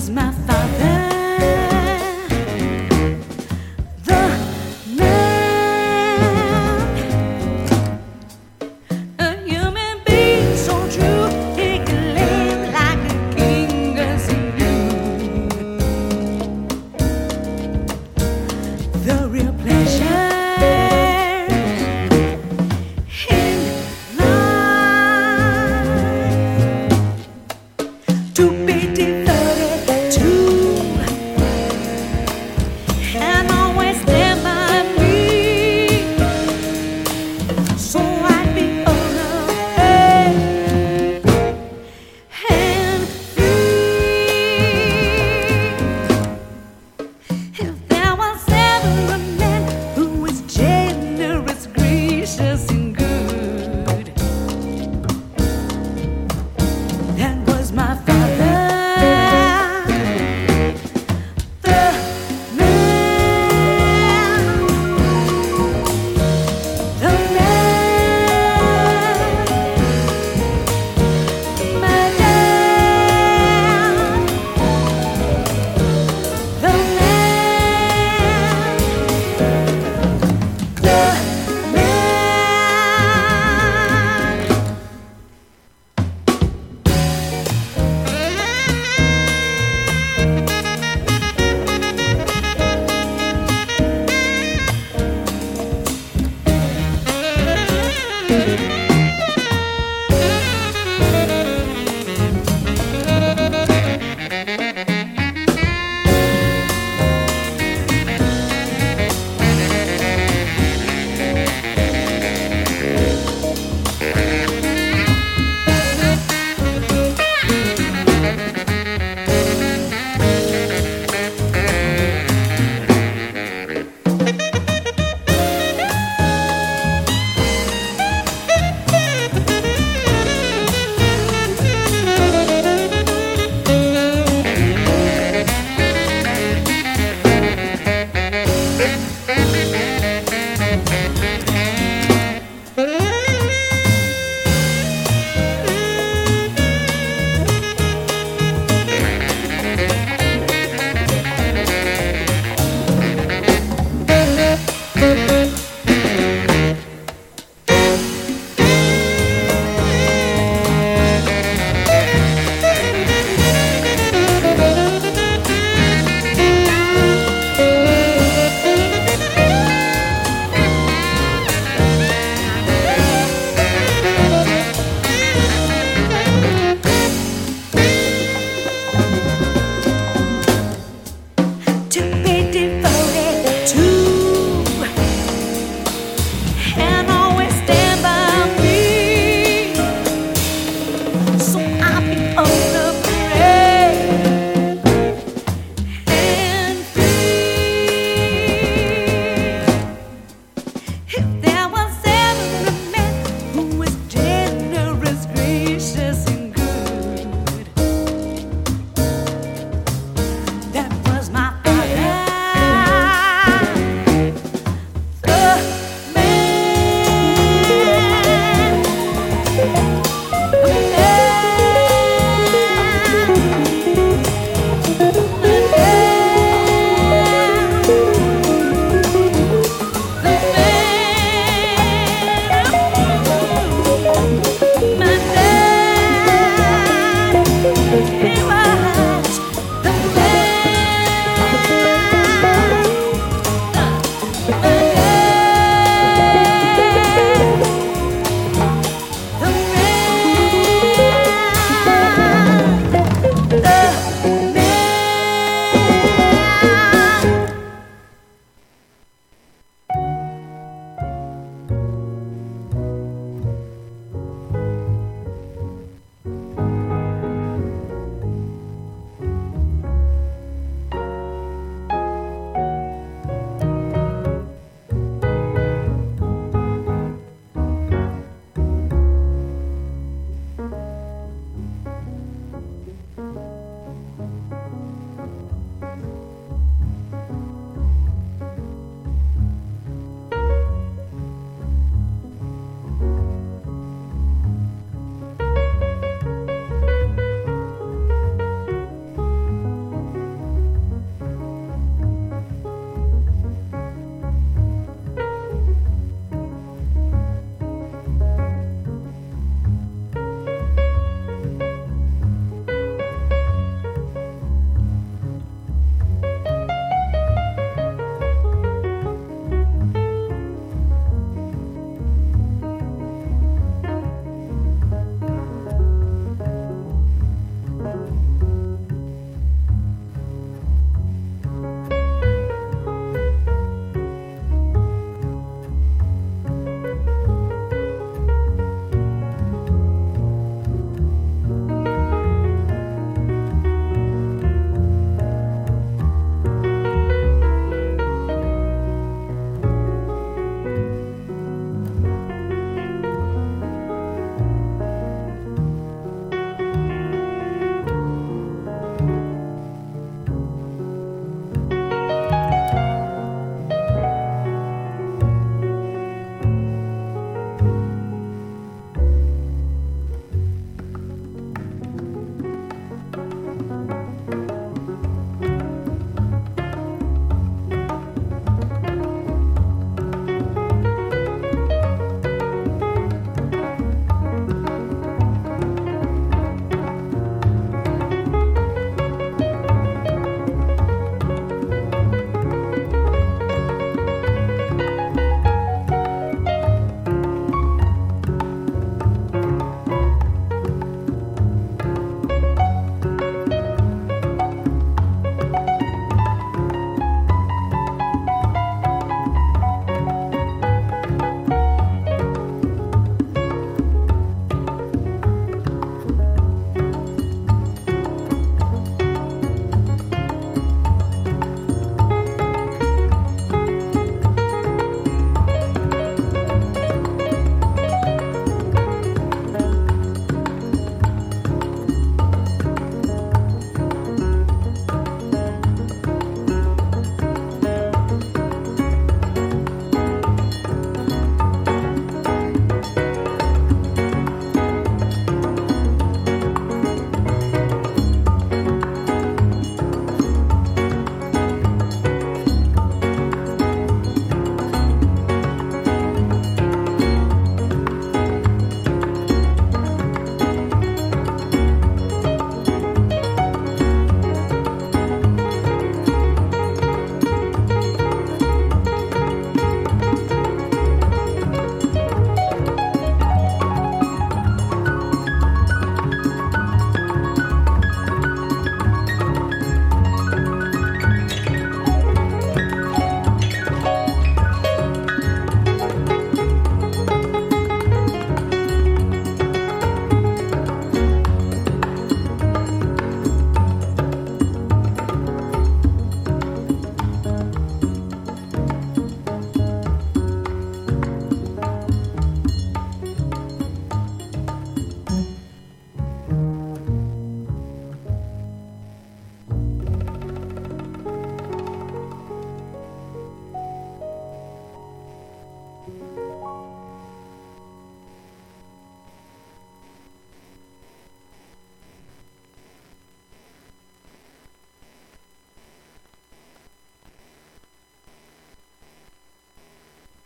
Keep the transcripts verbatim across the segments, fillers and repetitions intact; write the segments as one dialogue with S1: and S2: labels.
S1: was my father, the man, a human being so true, he could live like a king, 'cause he knew the real pleasure in life, to be devoted to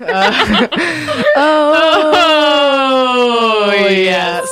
S2: Uh, oh, yes.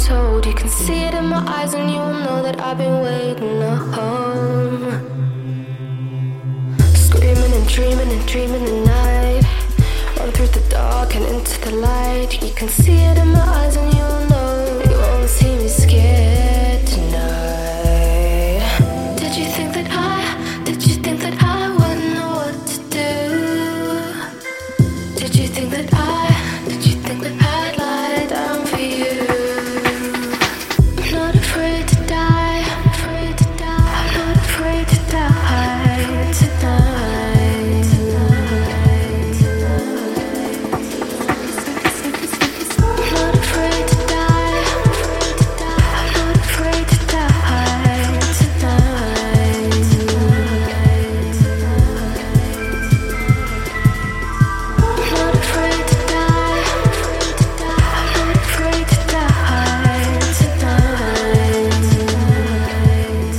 S3: told. You can see it in my eyes and you'll know that I've been waiting at home. Screaming and dreaming and dreaming the night. Run through the dark and into the light. You can see it in my eyes and you'll know. You won't see me scared tonight. Did you think that I, did you think that I wouldn't know what to do? Did you think that I, did you think that I'd lie down for you? I'm not afraid to die, I'm afraid to die. I'm not afraid to die tonight, tonight, tonight. I'm not afraid to die, I'm afraid to die. I'm not afraid to die tonight, tonight, tonight. I'm not afraid to die, I'm afraid to die. I'm not afraid to die tonight, tonight,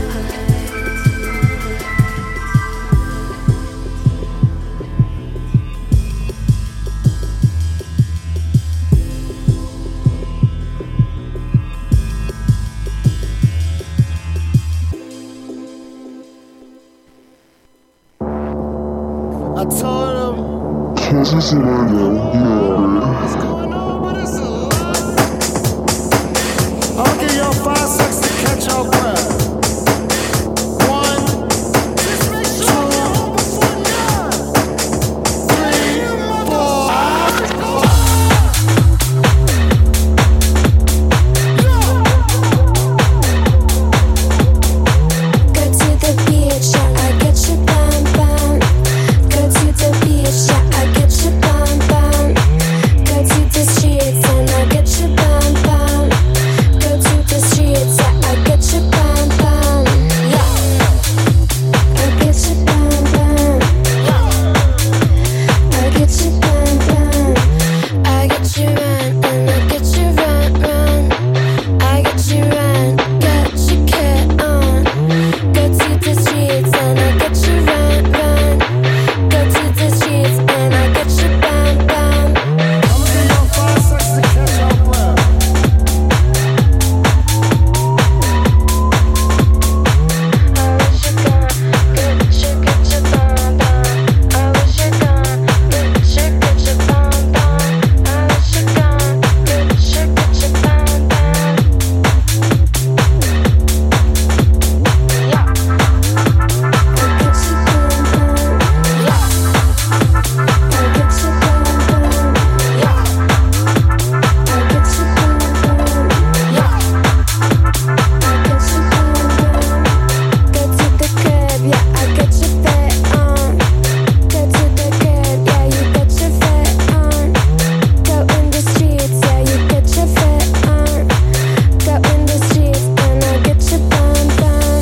S4: I told him,
S5: Cause it's in my name,
S4: what's going on, but it's a lot. I'll give y'all five seconds to catch your breath. One, two, three, four.
S3: Go to the beach, yeah, I get you bam bam. Go to the beach, yeah, I get you bam bam. Go to the streets and I get you bam bam. Go to the streets, yeah, I get you bam bam. Yeah, I get you bam bam. I get you bam bam. I get you run and I get you run run. I get you run, get you get on. Go to the streets and I get you run run. Go to the streets and I get you bam bam.
S4: I'll give y'all five seconds to catch your breath.
S3: I wish you gone, get you get your bam bam. I wish you gone, get you get your bam bam. I wish you gone, get you get your bam bam. Yeah, I get you bam bam. Yeah, I get you bam bam. Yeah, I get you bam bam. Yeah, I get you bam bam. Go to the crib, yeah, I get your fit on. Go to the crib, yeah, you get your fit on. Go in the streets, yeah, you get your fit on. Go in the streets and I get your bam bam.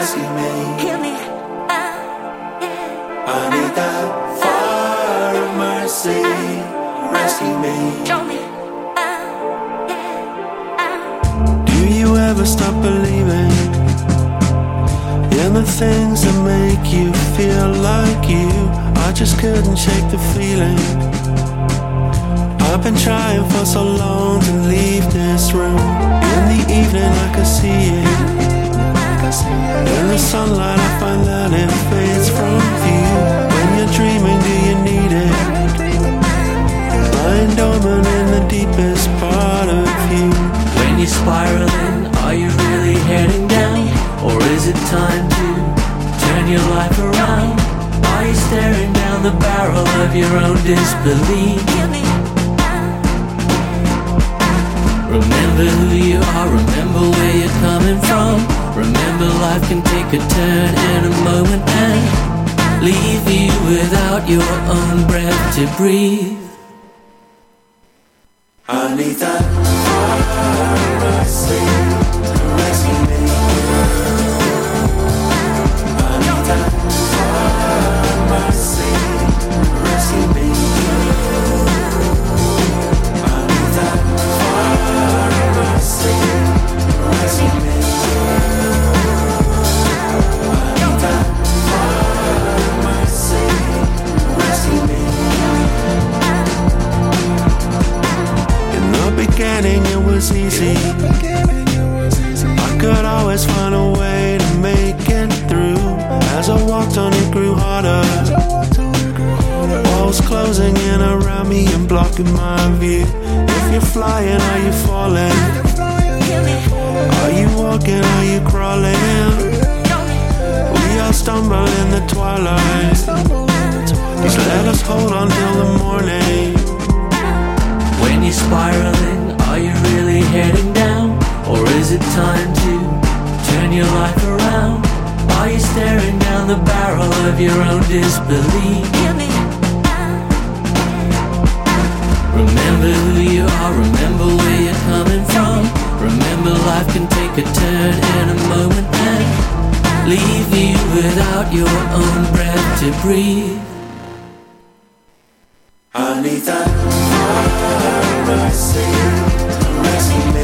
S6: rescue me.
S1: Heal me out, yeah.
S6: I need that fire of mercy. Rescue me.
S1: Show me out, yeah.
S6: Do you ever stop believing in the things that make you feel like you? I just couldn't shake the feeling. I've been trying for so long to leave this room. In the evening I can see it. In the sunlight I find that it fades from view. When you're dreaming, do you need it? Lying dormant in the deepest part of you.
S7: When you're spiraling, are you really heading down? Or is it time to turn your life around? Are you staring down the barrel of your own disbelief?
S1: Heal me out.
S7: Remember who you are, remember where you're coming from. Remember life can take a turn in a moment and leave you without your own breath to breathe.
S6: I need that fire of mercy to rescue me. I need that fire of mercy to rescue me. I need that fire of mercy to rescue me. I need that fire of mercy to rescue me. In the beginning it was easy. I could always find a way to make it through. As I walked on it grew harder. Walls closing in around me and blocking my view. If you're flying, are you falling? Are you walking, are you crawling? We all stumble in the twilight. Just let us hold on till the morning.
S7: When you're spiraling, are you really heading down? Or is it time to turn your life around? Are you staring down the barrel of your own disbelief?
S1: Heal me out.
S7: Remember who you are, remember where you're coming from. Remember life can take a turn in a moment and leave you without your own breath to breathe.
S6: I need that fire of mercy to rescue me.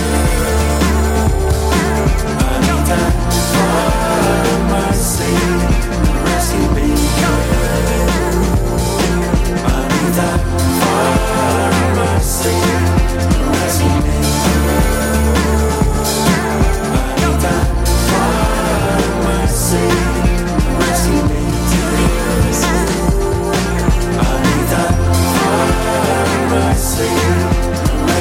S6: I need that fire of mercy to rescue me. I need that fire of mercy to rescue me. I need that fire of mercy to rescue me. I need that fire of mercy to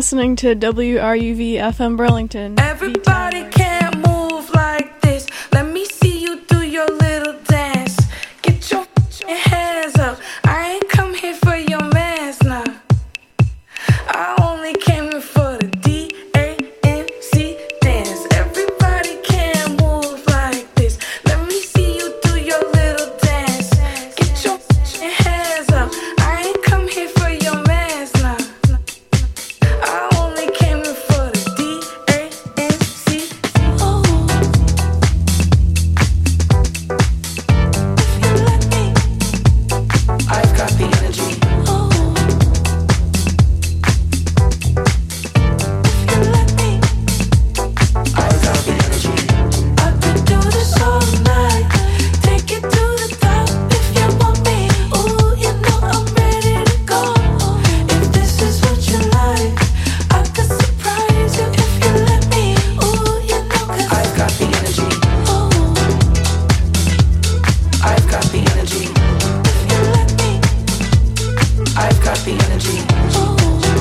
S8: listening to W R U V F M Burlington.
S9: Everybody can't move like this. Let me see you do your little dance. Get your hands up. I ain't come here for your mess now. I only came here for the D A N C dance. Everybody can't move like this. Let me see you do your little dance. Get your hands up. I ain't come here for your mess now. I only came here for the D A N C. Oh, if you let me, I've got the energy. Oh, if you let me, I've got the energy. I could do this all night. Take it to the top if you want me. Ooh, you know I'm ready to go. If this is what you like, I could surprise you if you let me. Ooh, you know 'cause I've got the energy. Oh, I've got the energy. If you let me, I've got the energy. Oh,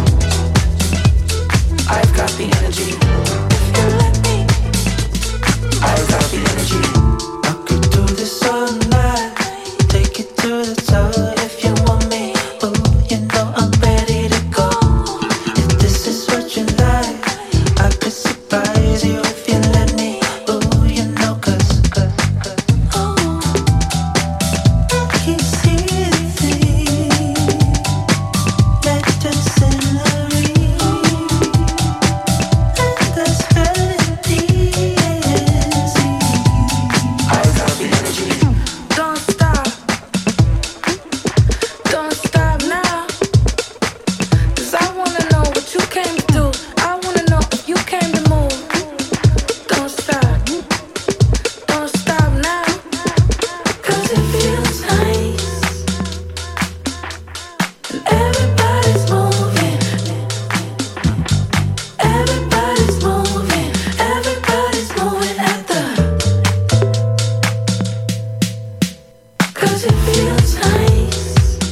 S9: I've got the energy. If you let me, I've got the energy. I could do this all night. Take it to the top if you want me. Ooh, you know I'm ready to go. If this is what you like, I could surprise you if you let me. Ooh, you know 'cause, 'cause, 'cause, oh, I can see the thing. Let the scenery and the melody. I've got the energy. Don't stop. Don't stop now. 'Cause I wanna know what you came to do. I wanna know if you came to move. Don't stop. Don't stop now. 'Cause it feels nice. And everybody's moving. Everybody's moving. Everybody's moving at the. 'Cause it feels nice.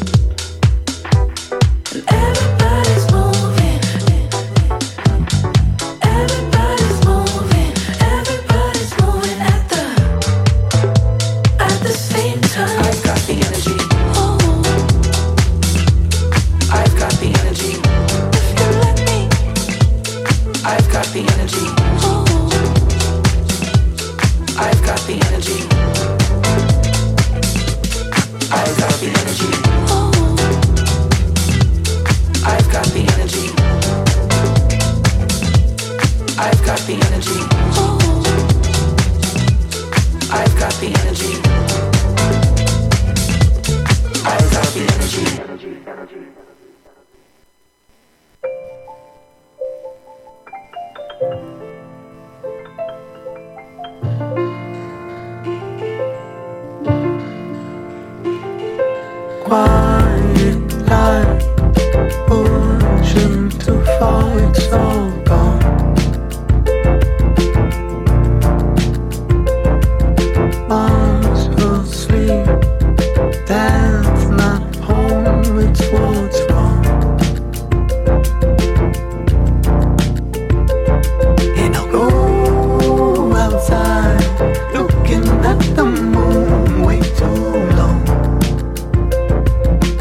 S9: And everybody's moving. Everybody's moving. Everybody's moving at the. At the same time. I've got the energy. Oh, I've got the energy. If you let me, I've got the energy. Oh, I've got the energy. I've got the energy. Oh, I've got the energy. I've got the energy. Oh, I've got the energy. I've got the energy.
S6: Quiet like ocean to fall, it's all gone. Arms will sleep, that's not home, it's what's wrong. And I'll go outside, looking at the moon way too long.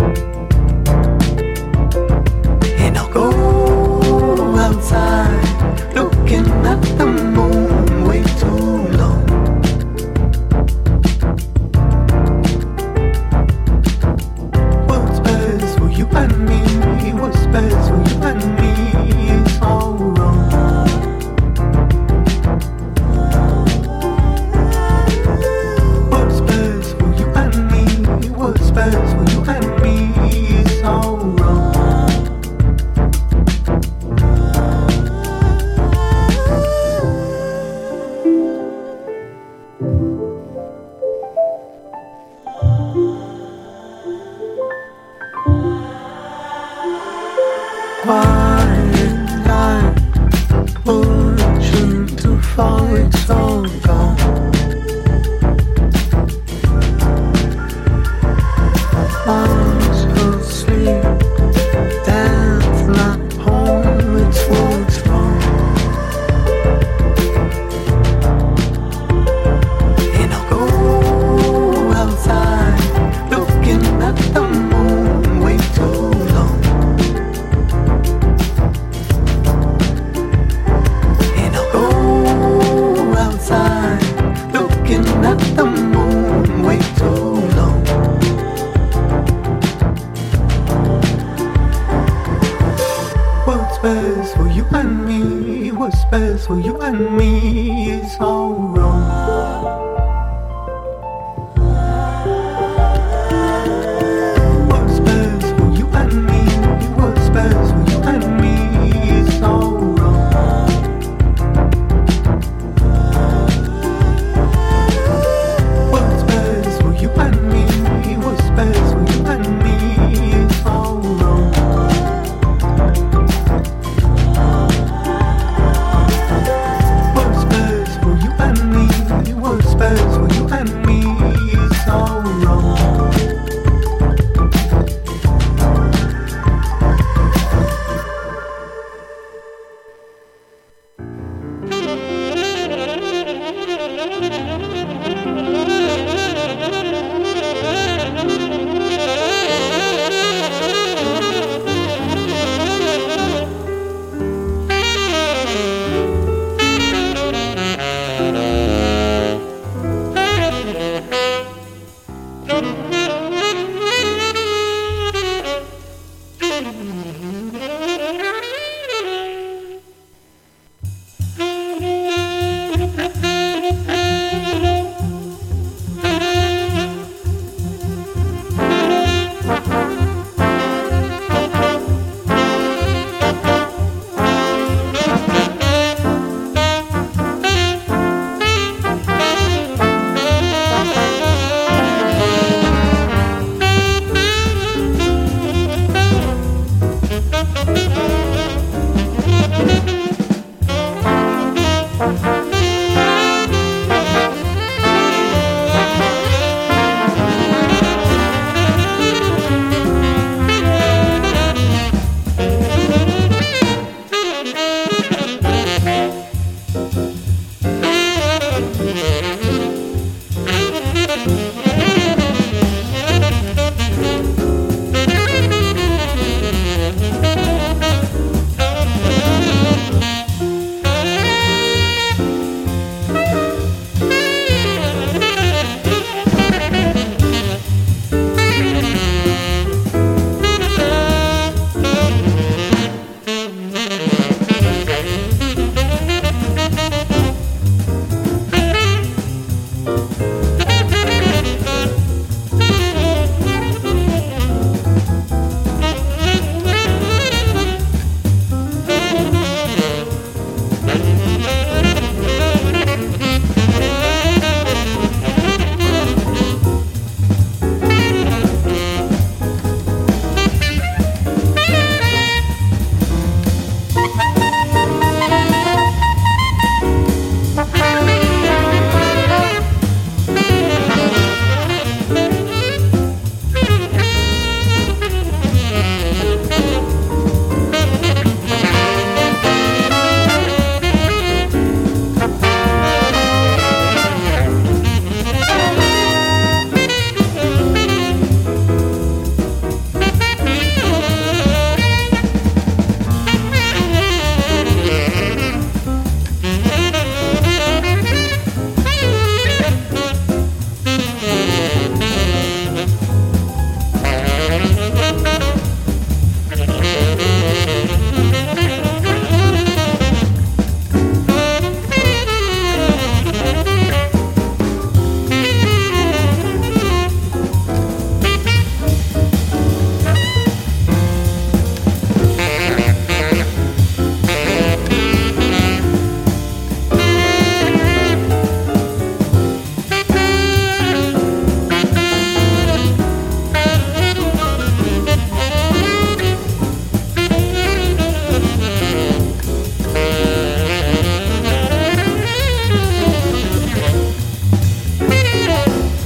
S6: the moon way too long. What's best for you and me? What's best for you and me is all